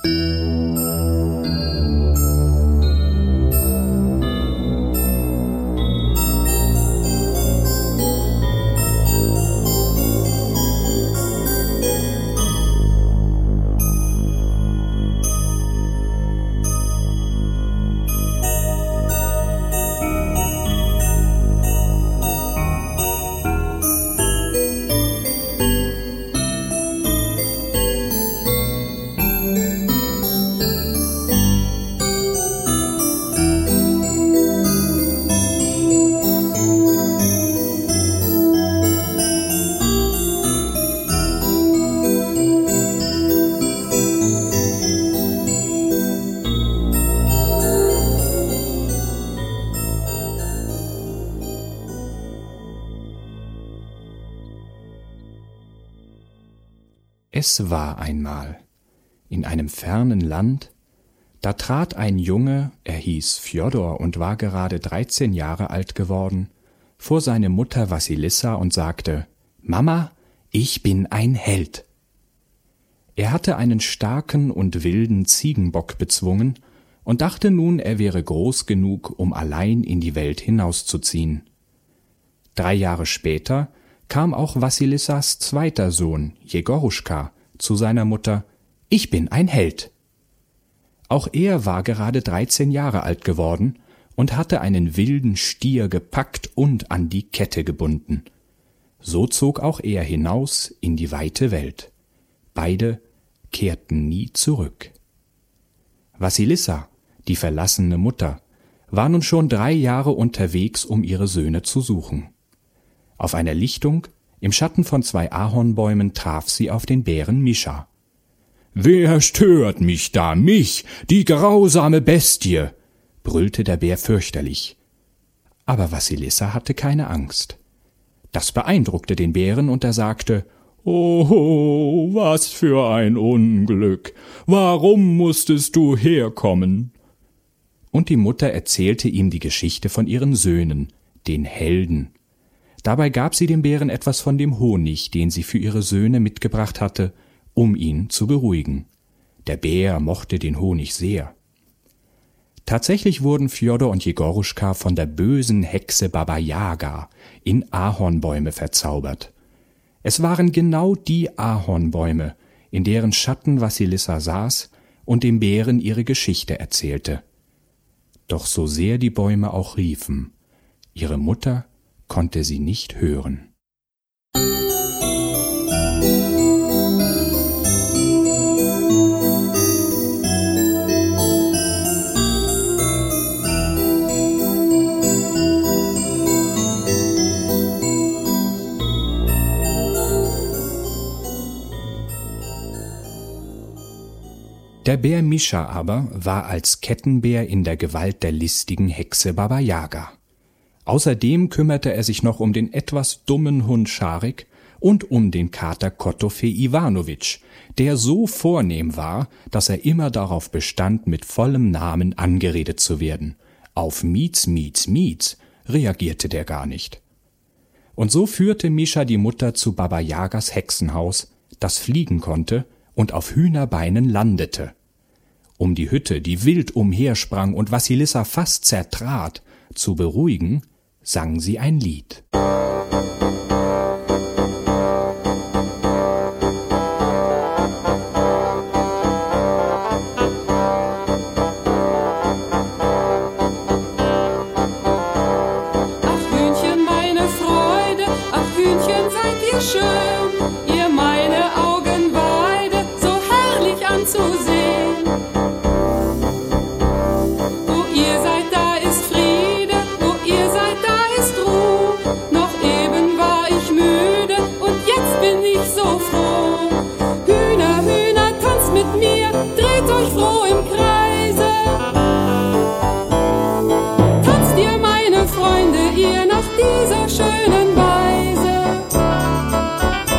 Es war einmal in einem fernen Land, da trat ein Junge, er hieß Fjodor und war gerade 13 Jahre alt geworden, vor seine Mutter Wassilissa und sagte: »Mama, ich bin ein Held.« Er hatte einen starken und wilden Ziegenbock bezwungen und dachte nun, er wäre groß genug, um allein in die Welt hinauszuziehen. 3 Jahre später kam auch Wassilissas zweiter Sohn, Jegoruschka, zu seiner Mutter: »Ich bin ein Held.« Auch er war gerade 13 Jahre alt geworden und hatte einen wilden Stier gepackt und an die Kette gebunden. So zog auch er hinaus in die weite Welt. Beide kehrten nie zurück. Wassilissa, die verlassene Mutter, war nun schon 3 Jahre unterwegs, um ihre Söhne zu suchen. Auf einer Lichtung, im Schatten von 2 Ahornbäumen, traf sie auf den Bären Mischa. »Wer stört mich da, mich, die grausame Bestie?« brüllte der Bär fürchterlich. Aber Wassilissa hatte keine Angst. Das beeindruckte den Bären, und er sagte: »Oh, was für ein Unglück! Warum musstest du herkommen?« Und die Mutter erzählte ihm die Geschichte von ihren Söhnen, den Helden. Dabei gab sie dem Bären etwas von dem Honig, den sie für ihre Söhne mitgebracht hatte, um ihn zu beruhigen. Der Bär mochte den Honig sehr. Tatsächlich wurden Fjodor und Jegoruschka von der bösen Hexe Baba Yaga in Ahornbäume verzaubert. Es waren genau die Ahornbäume, in deren Schatten Wassilissa saß und dem Bären ihre Geschichte erzählte. Doch so sehr die Bäume auch riefen, ihre Mutter konnte sie nicht hören. Der Bär Mischa aber war als Kettenbär in der Gewalt der listigen Hexe Baba Yaga. Außerdem kümmerte er sich noch um den etwas dummen Hund Scharik und um den Kater Kotofej Iwanowitsch, der so vornehm war, dass er immer darauf bestand, mit vollem Namen angeredet zu werden. Auf Miez, Miez, Miez reagierte der gar nicht. Und so führte Mischa die Mutter zu Baba Yagas Hexenhaus, das fliegen konnte und auf Hühnerbeinen landete. Um die Hütte, die wild umhersprang und Wassilissa fast zertrat, zu beruhigen, sang sie ein Lied. Ach Hühnchen, meine Freude, ach Hühnchen, seid ihr schön, ihr meine Augenweide, so herrlich anzusehen. Wo ihr seid, da ist Friede, wo ihr seid, da ist Ruhe. Noch eben war ich müde und jetzt bin ich so froh. Hühner, Hühner, tanzt mit mir, dreht euch froh im Kreise. Tanzt ihr, meine Freunde, ihr nach dieser schönen Weise.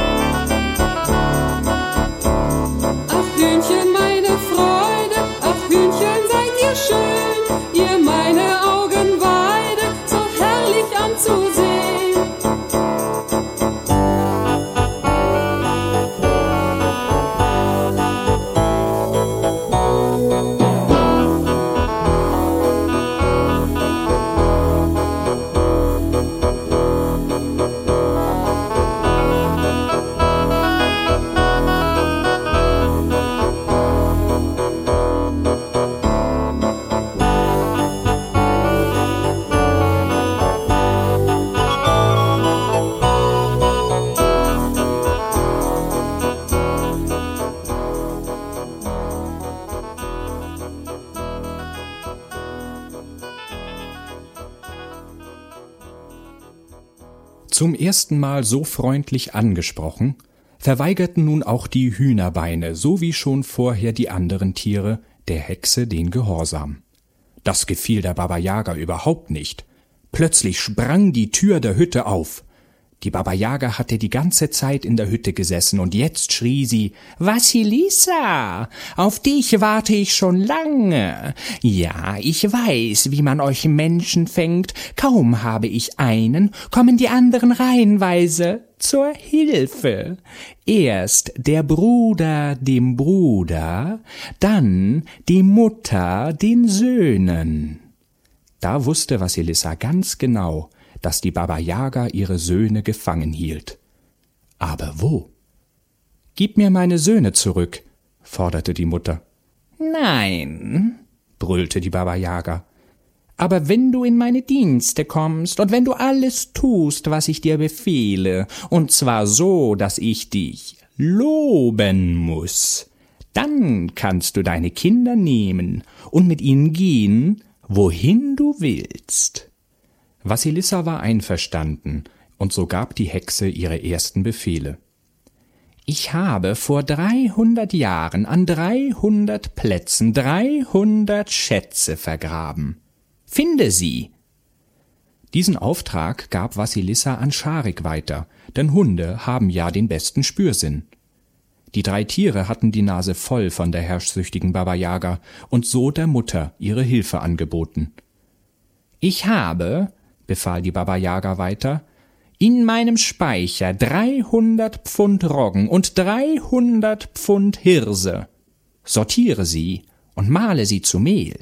Zum ersten Mal so freundlich angesprochen, verweigerten nun auch die Hühnerbeine, so wie schon vorher die anderen Tiere, der Hexe den Gehorsam. Das gefiel der Baba Yaga überhaupt nicht. Plötzlich sprang die Tür der Hütte auf. Die Baba Yaga hatte die ganze Zeit in der Hütte gesessen und jetzt schrie sie: »Vasilissa, auf dich warte ich schon lange. Ja, ich weiß, wie man euch Menschen fängt. Kaum habe ich einen, kommen die anderen reihenweise zur Hilfe. Erst der Bruder dem Bruder, dann die Mutter den Söhnen.« Da wusste Vasilissa ganz genau, dass die Baba Yaga ihre Söhne gefangen hielt. Aber wo? »Gib mir meine Söhne zurück«, forderte die Mutter. »Nein«, brüllte die Baba Yaga, »aber wenn du in meine Dienste kommst und wenn du alles tust, was ich dir befehle, und zwar so, dass ich dich loben muß, dann kannst du deine Kinder nehmen und mit ihnen gehen, wohin du willst.« Vasilissa war einverstanden, und so gab die Hexe ihre ersten Befehle. »Ich habe vor 300 Jahren an 300 Plätzen 300 Schätze vergraben. Finde sie!« Diesen Auftrag gab Vasilissa an Scharik weiter, denn Hunde haben ja den besten Spürsinn. Die 3 Tiere hatten die Nase voll von der herrschsüchtigen Baba Yaga und so der Mutter ihre Hilfe angeboten. »Ich habe«, befahl die Baba Yaga weiter, »in meinem Speicher 300 Pfund Roggen und 300 Pfund Hirse. Sortiere sie und mahle sie zu Mehl.«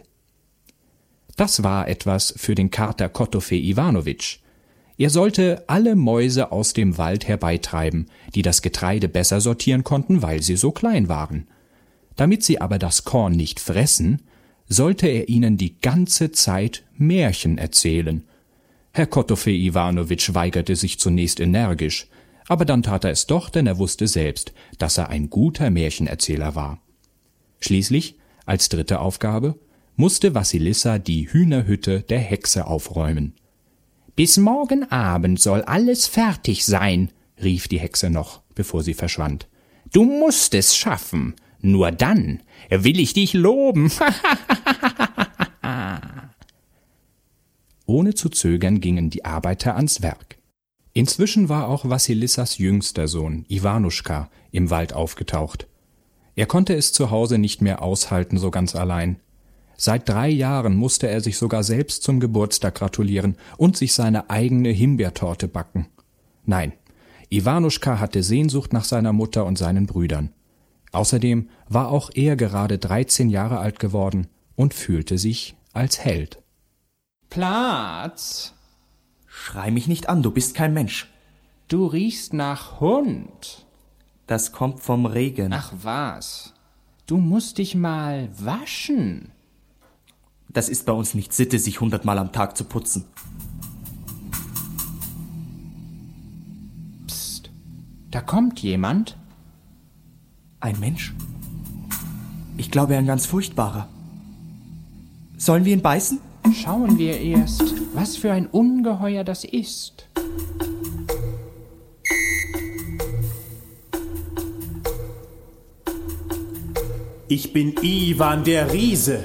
Das war etwas für den Kater Kotofej Iwanowitsch. Er sollte alle Mäuse aus dem Wald herbeitreiben, die das Getreide besser sortieren konnten, weil sie so klein waren. Damit sie aber das Korn nicht fressen, sollte er ihnen die ganze Zeit Märchen erzählen. Herr Kotofej Iwanowitsch weigerte sich zunächst energisch, aber dann tat er es doch, denn er wusste selbst, dass er ein guter Märchenerzähler war. Schließlich, als dritte Aufgabe, musste Vasilissa die Hühnerhütte der Hexe aufräumen. »Bis morgen Abend soll alles fertig sein«, rief die Hexe noch, bevor sie verschwand. »Du musst es schaffen, nur dann will ich dich loben.« Ohne zu zögern gingen die Arbeiter ans Werk. Inzwischen war auch Vasilissas jüngster Sohn, Iwanuschka, im Wald aufgetaucht. Er konnte es zu Hause nicht mehr aushalten, so ganz allein. Seit 3 Jahren musste er sich sogar selbst zum Geburtstag gratulieren und sich seine eigene Himbeertorte backen. Nein, Iwanuschka hatte Sehnsucht nach seiner Mutter und seinen Brüdern. Außerdem war auch er gerade 13 Jahre alt geworden und fühlte sich als Held. »Platz!« »Schrei mich nicht an, du bist kein Mensch.« »Du riechst nach Hund.« »Das kommt vom Regen.« »Ach was, du musst dich mal waschen.« »Das ist bei uns nicht Sitte, sich 100-mal am Tag zu putzen.« »Psst, da kommt jemand.« »Ein Mensch? Ich glaube, ein ganz furchtbarer. Sollen wir ihn beißen?« »Schauen wir erst, was für ein Ungeheuer das ist.« »Ich bin Iwan der Riese.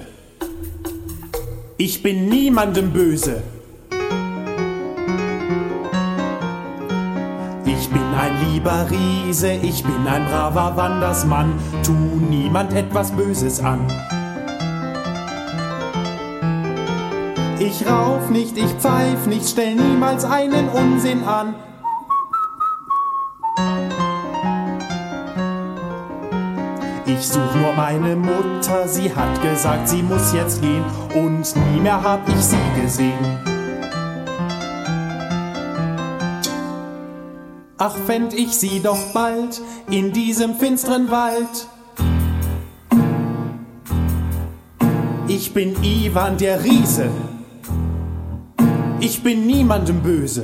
Ich bin niemandem böse. Ich bin ein lieber Riese, ich bin ein braver Wandersmann, tu niemand etwas Böses an. Ich rauf nicht, ich pfeif nicht, stell niemals einen Unsinn an. Ich such nur meine Mutter, sie hat gesagt, sie muss jetzt gehen, und nie mehr hab ich sie gesehen. Ach, fänd ich sie doch bald in diesem finsteren Wald. Ich bin Iwan der Riese. Ich bin niemandem böse.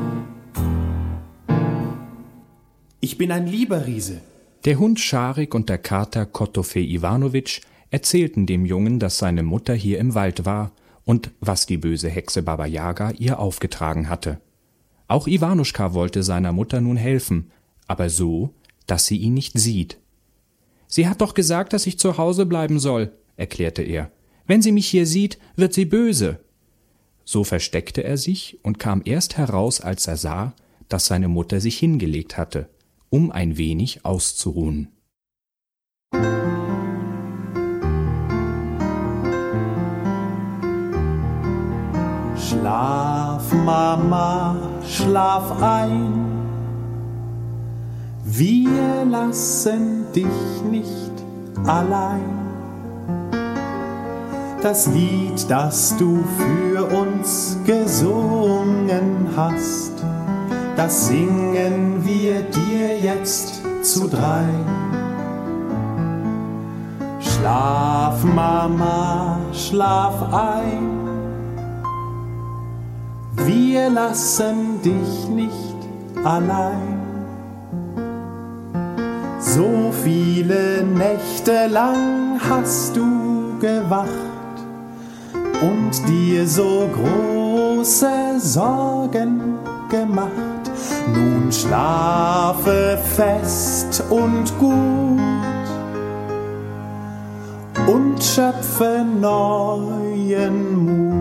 Ich bin ein lieber Riese. Der Hund Scharik und der Kater Kotofej Iwanowitsch erzählten dem Jungen, dass seine Mutter hier im Wald war und was die böse Hexe Baba Yaga ihr aufgetragen hatte. Auch Iwanuschka wollte seiner Mutter nun helfen, aber so, dass sie ihn nicht sieht. »Sie hat doch gesagt, dass ich zu Hause bleiben soll«, erklärte er. »Wenn sie mich hier sieht, wird sie böse.« So versteckte er sich und kam erst heraus, als er sah, dass seine Mutter sich hingelegt hatte, um ein wenig auszuruhen. Schlaf, Mama, schlaf ein. Wir lassen dich nicht allein. Das Lied, das du für uns gesungen hast, das singen wir dir jetzt zu 3. Schlaf, Mama, schlaf ein. Wir lassen dich nicht allein. So viele Nächte lang hast du gewacht und dir so große Sorgen gemacht. Nun schlafe fest und gut und schöpfe neuen Mut.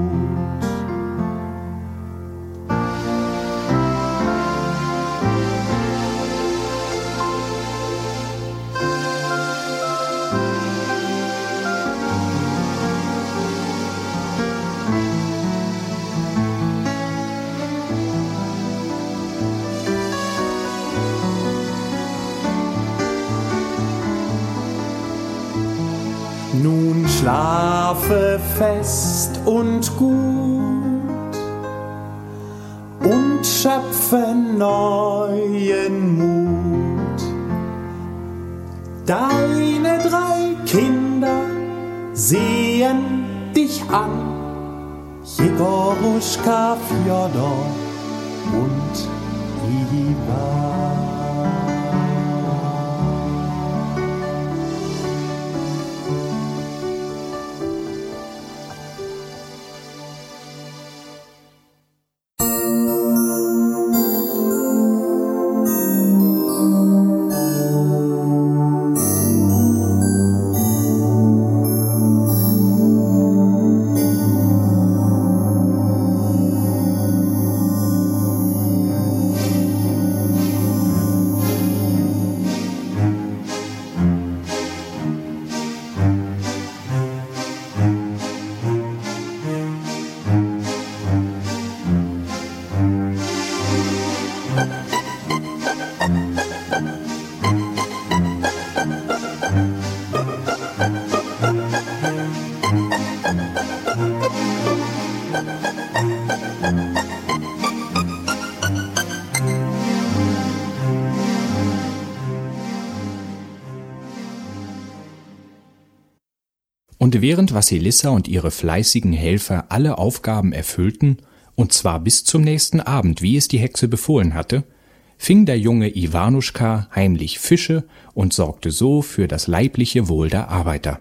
Nun schlafe fest und gut und schöpfe neuen Mut. Deine 3 Kinder sehen dich an, Jegoruschka, Fjodor und Iwan. Und während Wassilissa und ihre fleißigen Helfer alle Aufgaben erfüllten, und zwar bis zum nächsten Abend, wie es die Hexe befohlen hatte, fing der junge Iwanuschka heimlich Fische und sorgte so für das leibliche Wohl der Arbeiter.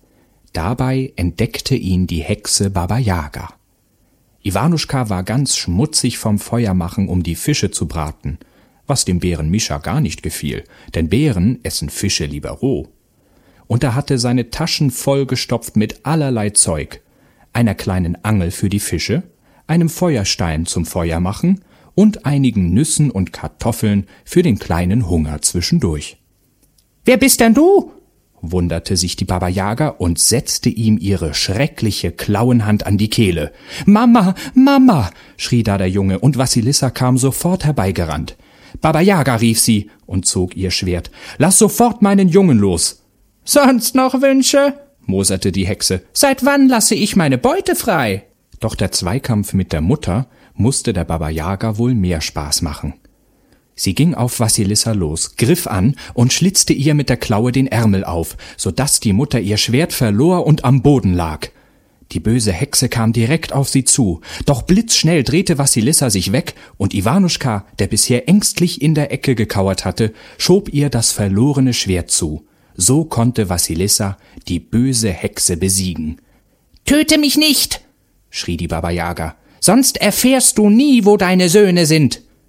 Dabei entdeckte ihn die Hexe Baba Yaga. Iwanuschka war ganz schmutzig vom Feuermachen, um die Fische zu braten, was dem Bären Mischa gar nicht gefiel, denn Bären essen Fische lieber roh. Und er hatte seine Taschen vollgestopft mit allerlei Zeug, einer kleinen Angel für die Fische, einem Feuerstein zum Feuermachen und einigen Nüssen und Kartoffeln für den kleinen Hunger zwischendurch. »Wer bist denn du?« wunderte sich die Baba Yaga und setzte ihm ihre schreckliche Klauenhand an die Kehle. »Mama, Mama«, schrie da der Junge, und Wassilissa kam sofort herbeigerannt. »Baba Yaga«, rief sie und zog ihr Schwert, »lass sofort meinen Jungen los!« »Sonst noch Wünsche?« moserte die Hexe. »Seit wann lasse ich meine Beute frei?« Doch der Zweikampf mit der Mutter musste der Baba Yaga wohl mehr Spaß machen. Sie ging auf Wassilissa los, griff an und schlitzte ihr mit der Klaue den Ärmel auf, so daß die Mutter ihr Schwert verlor und am Boden lag. Die böse Hexe kam direkt auf sie zu, doch blitzschnell drehte Wassilissa sich weg und Iwanuschka, der bisher ängstlich in der Ecke gekauert hatte, schob ihr das verlorene Schwert zu. So konnte Wassilissa die böse Hexe besiegen. »Töte mich nicht«, schrie die Baba Yaga, »sonst erfährst du nie, wo deine Söhne sind.«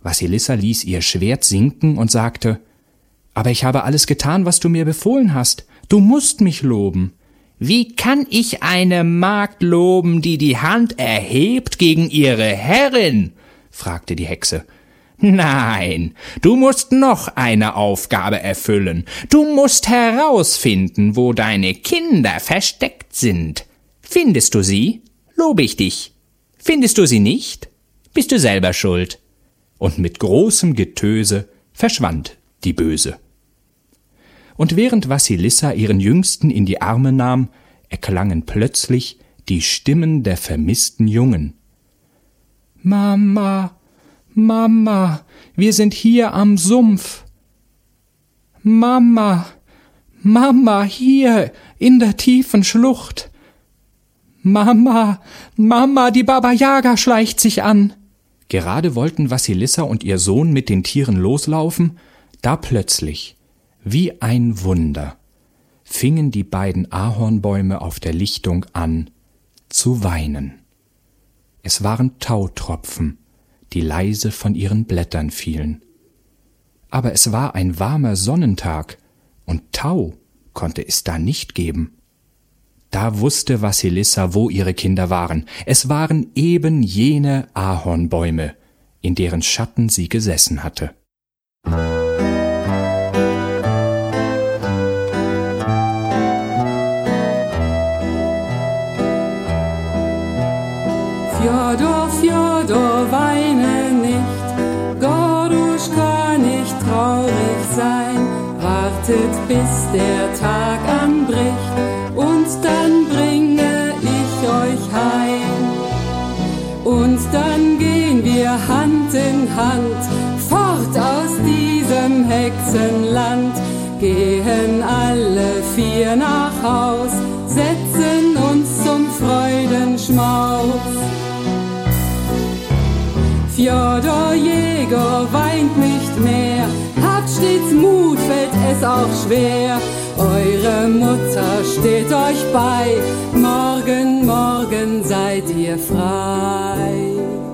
Vassilissa ließ ihr Schwert sinken und sagte: »Aber ich habe alles getan, was du mir befohlen hast. Du musst mich loben.« »Wie kann ich eine Magd loben, die die Hand erhebt gegen ihre Herrin?« fragte die Hexe. »Nein, du musst noch eine Aufgabe erfüllen. Du musst herausfinden, wo deine Kinder versteckt sind. Findest du sie, lobe ich dich. Findest du sie nicht, bist du selber schuld.« Und mit großem Getöse verschwand die Böse. Und während Vassilissa ihren Jüngsten in die Arme nahm, erklangen plötzlich die Stimmen der vermissten Jungen. »Mama, Mama, wir sind hier am Sumpf. Mama, Mama, hier in der tiefen Schlucht. Mama, Mama, die Baba Yaga schleicht sich an.« Gerade wollten Vassilissa und ihr Sohn mit den Tieren loslaufen, da plötzlich, wie ein Wunder, fingen die beiden Ahornbäume auf der Lichtung an zu weinen. Es waren Tautropfen, die leise von ihren Blättern fielen. Aber es war ein warmer Sonnentag, und Tau konnte es da nicht geben. Da wusste Vassilissa, wo ihre Kinder waren. Es waren eben jene Ahornbäume, in deren Schatten sie gesessen hatte. Fjodor, Fjodor, weine nicht, Gorduschka nicht traurig sein, wartet bis der Tag anbricht, und dann bringe ich euch heim. Und dann gehen wir Hand in Hand fort aus diesem Hexenland, gehen alle vier nach Haus, setzen uns zum Freudenschmaus. Fjodor Jäger weint nicht mehr, habt stets Mut, fällt es auch schwer. Eure Mutter steht euch bei, morgen, morgen seid ihr frei.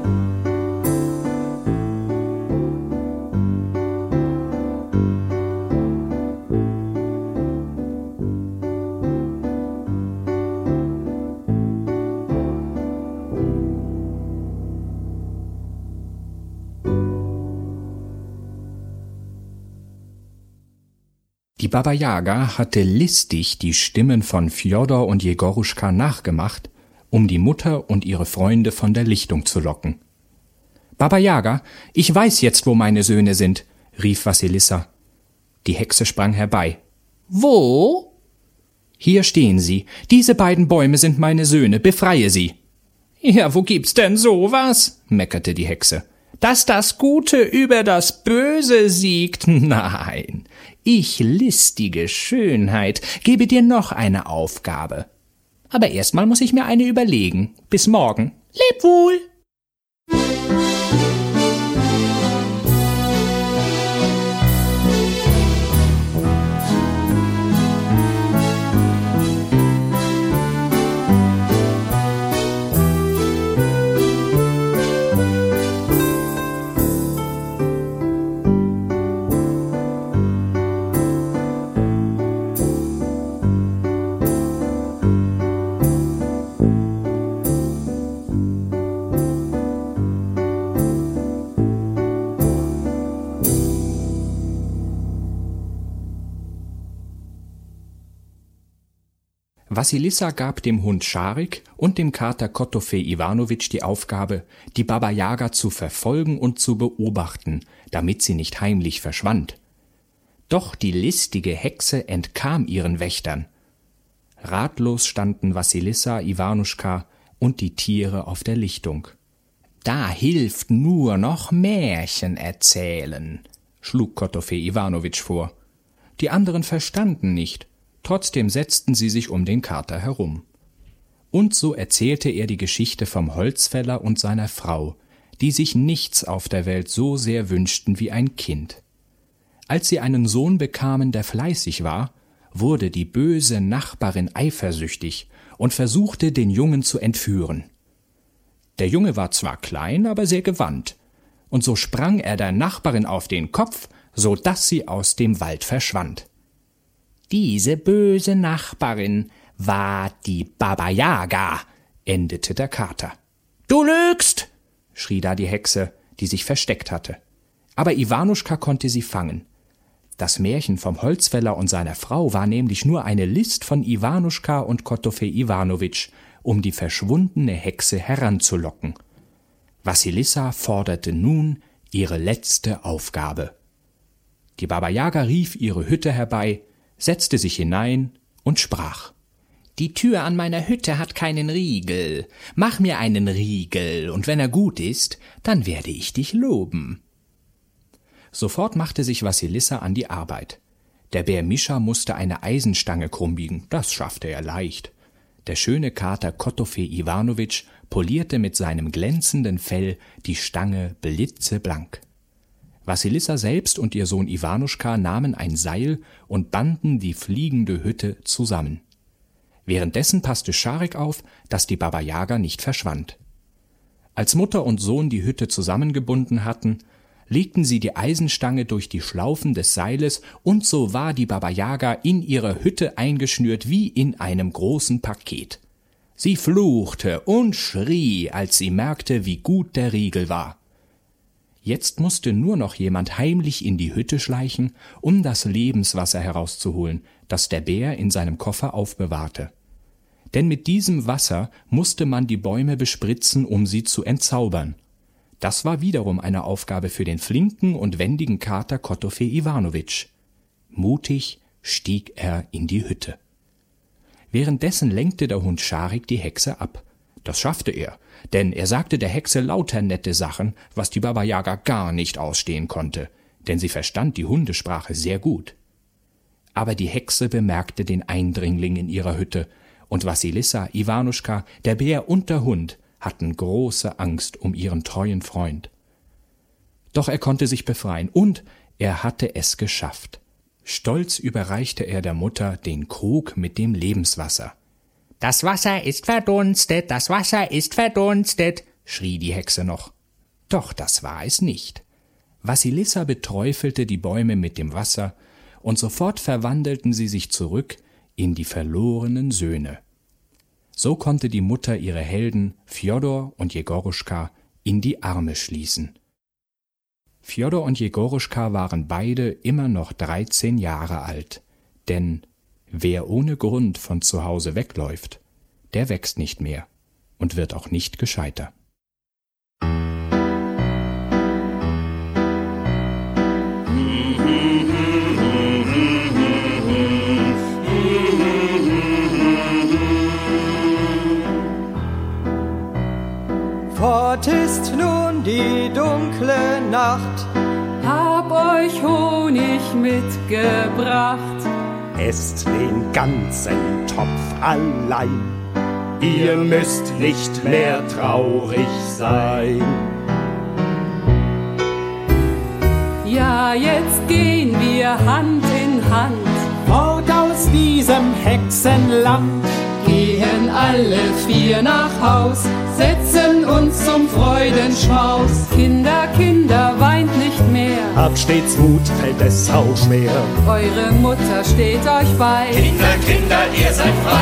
Die Baba Yaga hatte listig die Stimmen von Fjodor und Jegoruschka nachgemacht, um die Mutter und ihre Freunde von der Lichtung zu locken. »Baba Yaga, ich weiß jetzt, wo meine Söhne sind«, rief Vassilissa. Die Hexe sprang herbei. »Wo?« »Hier stehen sie. Diese beiden Bäume sind meine Söhne. Befreie sie.« »Ja, wo gibt's denn sowas?« meckerte die Hexe. »Dass das Gute über das Böse siegt? Nein, ich, listige Schönheit, gebe dir noch eine Aufgabe. Aber erstmal muss ich mir eine überlegen. Bis morgen. Leb wohl!« Vassilissa gab dem Hund Scharik und dem Kater Kotofej Iwanowitsch die Aufgabe, die Baba Yaga zu verfolgen und zu beobachten, damit sie nicht heimlich verschwand. Doch die listige Hexe entkam ihren Wächtern. Ratlos standen Vassilissa, Iwanuschka und die Tiere auf der Lichtung. »Da hilft nur noch Märchen erzählen«, schlug Kotofej Iwanowitsch vor. Die anderen verstanden nicht. Trotzdem setzten sie sich um den Kater herum. Und so erzählte er die Geschichte vom Holzfäller und seiner Frau, die sich nichts auf der Welt so sehr wünschten wie ein Kind. Als sie einen Sohn bekamen, der fleißig war, wurde die böse Nachbarin eifersüchtig und versuchte, den Jungen zu entführen. Der Junge war zwar klein, aber sehr gewandt, und so sprang er der Nachbarin auf den Kopf, so daß sie aus dem Wald verschwand. Diese böse Nachbarin war die Baba Yaga, endete der Kater. »Du lügst«, schrie da die Hexe, die sich versteckt hatte. Aber Iwanuschka konnte sie fangen. Das Märchen vom Holzfäller und seiner Frau war nämlich nur eine List von Iwanuschka und Kotofej Iwanowitsch, um die verschwundene Hexe heranzulocken. Wassilissa forderte nun ihre letzte Aufgabe. Die Baba Yaga rief ihre Hütte herbei, setzte sich hinein und sprach: »Die Tür an meiner Hütte hat keinen Riegel. Mach mir einen Riegel, und wenn er gut ist, dann werde ich dich loben.« Sofort machte sich Wassilissa an die Arbeit. Der Bär Mischa musste eine Eisenstange krumm biegen, das schaffte er leicht. Der schöne Kater Kotofej Iwanowitsch polierte mit seinem glänzenden Fell die Stange blitzeblank. Wassilissa selbst und ihr Sohn Iwanuschka nahmen ein Seil und banden die fliegende Hütte zusammen. Währenddessen passte Scharek auf, dass die Baba Yaga nicht verschwand. Als Mutter und Sohn die Hütte zusammengebunden hatten, legten sie die Eisenstange durch die Schlaufen des Seiles, und so war die Baba Yaga in ihrer Hütte eingeschnürt wie in einem großen Paket. Sie fluchte und schrie, als sie merkte, wie gut der Riegel war. Jetzt musste nur noch jemand heimlich in die Hütte schleichen, um das Lebenswasser herauszuholen, das der Bär in seinem Koffer aufbewahrte. Denn mit diesem Wasser musste man die Bäume bespritzen, um sie zu entzaubern. Das war wiederum eine Aufgabe für den flinken und wendigen Kater Kotofej Iwanowitsch. Mutig stieg er in die Hütte. Währenddessen lenkte der Hund Scharek die Hexe ab. Das schaffte er, denn er sagte der Hexe lauter nette Sachen, was die Baba Yaga gar nicht ausstehen konnte, denn sie verstand die Hundesprache sehr gut. Aber die Hexe bemerkte den Eindringling in ihrer Hütte, und Wassilissa, Iwanuschka, der Bär und der Hund hatten große Angst um ihren treuen Freund. Doch er konnte sich befreien, und er hatte es geschafft. Stolz überreichte er der Mutter den Krug mit dem Lebenswasser. »Das Wasser ist verdunstet, das Wasser ist verdunstet«, schrie die Hexe noch. Doch das war es nicht. Wassilissa beträufelte die Bäume mit dem Wasser, und sofort verwandelten sie sich zurück in die verlorenen Söhne. So konnte die Mutter ihre Helden Fjodor und Jegoruschka in die Arme schließen. Fjodor und Jegoruschka waren beide immer noch 13 Jahre alt, denn wer ohne Grund von zu Hause wegläuft, der wächst nicht mehr und wird auch nicht gescheiter. Fort ist nun die dunkle Nacht, Hab euch Honig mitgebracht. Esst den ganzen Topf allein, ihr müsst nicht mehr traurig sein. Ja, jetzt gehen wir Hand in Hand, Fort aus diesem Hexenland, gehen alle 4 nach Haus, setzen uns zum Freudenschmaus. Kinder, Kinder, weint nicht mehr, habt stets Mut, fällt es auch schwer. eure Mutter steht euch bei. Kinder, Kinder, ihr seid frei.